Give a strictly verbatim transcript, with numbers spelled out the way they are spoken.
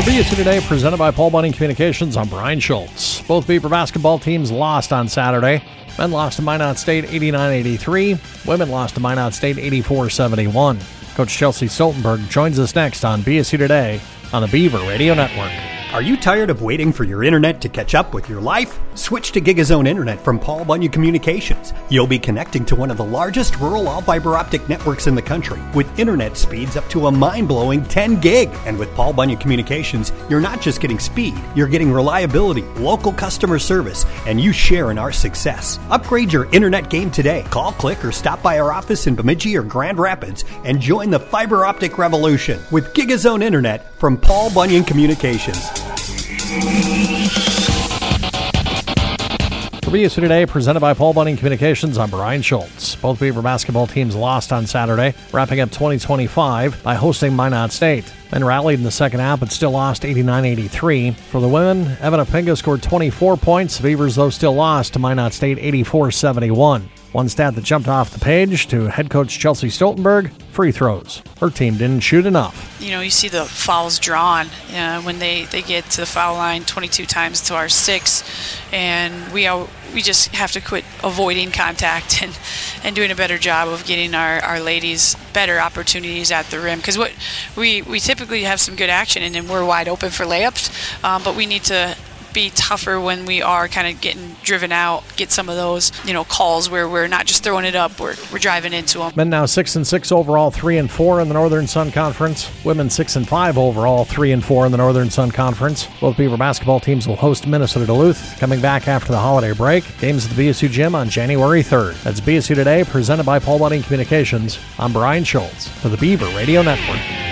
B S U Today, presented by Paul Bunyan Communications. I'm Brian Schultz. Both Beaver basketball teams lost on Saturday. Men lost to Minot State eighty-nine eighty-three. Women lost to Minot State eighty-four seventy-one. Coach Chelsea Stoltenberg joins us next on B S U Today on the Beaver Radio Network. Are you tired of waiting for your internet to catch up with your life? Switch to GigaZone Internet from Paul Bunyan Communications. You'll be connecting to one of the largest rural all-fiber optic networks in the country with internet speeds up to a mind-blowing ten gig. And with Paul Bunyan Communications, you're not just getting speed, you're getting reliability, local customer service, and you share in our success. Upgrade your internet game today. Call, click, or stop by our office in Bemidji or Grand Rapids and join the fiber optic revolution with GigaZone Internet from Paul Bunyan Communications. For B S U Today, presented by Paul Bunyan Communications, I'm Brian Schultz. Both Beaver basketball teams lost on Saturday, wrapping up twenty twenty-five by hosting Minot State. Men rallied in the second half, but still lost eighty-nine eighty-three. For the women, Evan Apinga scored twenty-four points. Beavers, though, still lost to Minot State eighty-four seventy-one. One stat that jumped off the page to head coach Chelsea Stoltenberg, free throws. Her team didn't shoot enough. You know, you see the fouls drawn uh, when they, they get to the foul line twenty-two times to our six, and we are, we just have to quit avoiding contact and, and doing a better job of getting our, our ladies better opportunities at the rim. Because what we, we typically have some good action and then we're wide open for layups, um, but we need to be tougher when we are kind of getting driven out, get some of those, you know, calls where we're not just throwing it up, we're, we're driving into them. Men now six and six overall, three and four in the Northern Sun Conference. Women six and five overall, three and four in the Northern Sun Conference. Both Beaver basketball teams will host Minnesota Duluth coming back after the holiday break. Games at the B S U Gym on January third. That's B S U Today, presented by Paul Bunyan Communications. I'm Brian Schultz for the Beaver Radio Network.